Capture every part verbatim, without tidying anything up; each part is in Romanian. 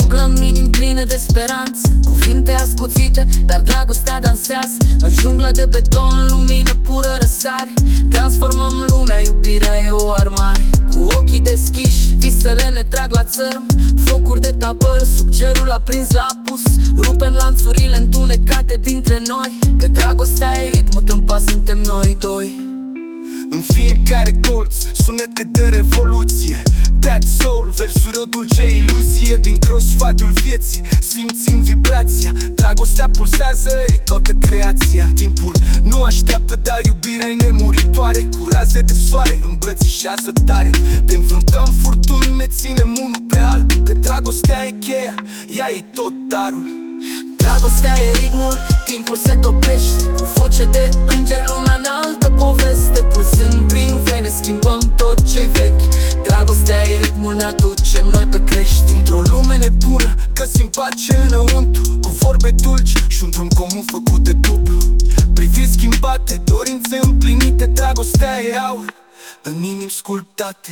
Rugămini pline de speranță, cuvinte ascuțite, dar dragostea dansează. Ajung la de beton, lumină pură răsare. Transformăm lumea, iubirea e o armare. Cu ochii deschiși, visele ne trag la țărm. Focuri de tabăr, sub cerul aprins la apus. Rupem lanțurile întunecate dintre noi, că dragostea e ritmul, în pas suntem noi doi. În fiecare colț, sunete de revoluție. That soul, versuri o dulce iluzie. Dintr-o sfatul vieții simțim vibrația. Dragostea pulsează, e toată creația. Timpul nu așteaptă, dar iubirea e nemuritoare. Cu raze de soare îmbrățișează tare. Te înfruntăm furtuni, ne ținem unul pe altul. Că dragostea e cheia, ea e tot darul. Dragostea e ritmul, timpul se topește. Cu voce de înger, lumea înaltă poveste. Pulsând prin vene, schimbăm tot ce-i vechi. Dragostea e ritmul, ne aducem noi pe crești. Într-o lume nebună, găsim pace înăuntru. Cu vorbe dulci și un drum comun făcut de dublu. Priviri schimbate, dorințe împlinite. Dragostea e aur în inimi sculptate.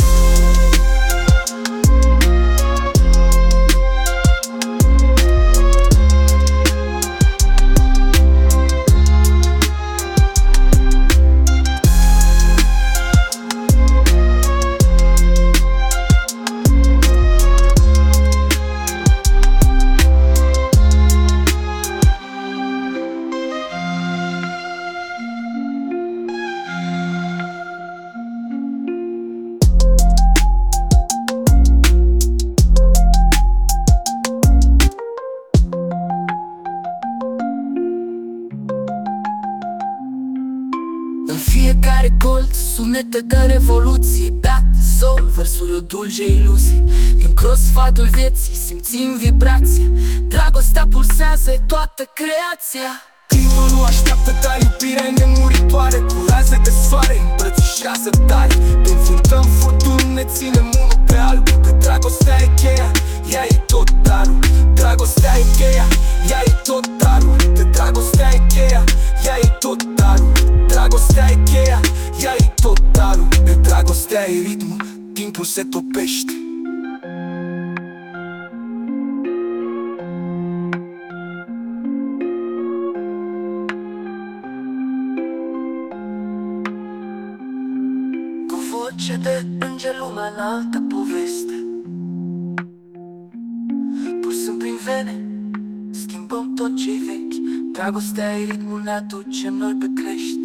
În fiecare colț, sunete de revoluție. That soul, versuri o dulce iluzie. Din-cro sfatul vieții simțim vibrația. Dragostea pulsează, e toată creația. Timpul nu așteaptă, dar iubirea e nemuritoare. Cu raze de soare îmbrățișează tare. Te înfruntăm furtuni, ne ținem unul pe altul. Că dragostea e cheia, ea e tot darul. Dragostea e cheia, ea e tot darul. Că dragostea e cheia, ea e tot darul. Dragostea e cheia, ea e tot darul. De dragostea e ritmul, timpul se topește. Cu voce de înger, lumea înaltă poveste. Pulsând prin vene, schimbăm tot ce-i vechi. Dragostea e ritmul, ne aducem noi pe crești.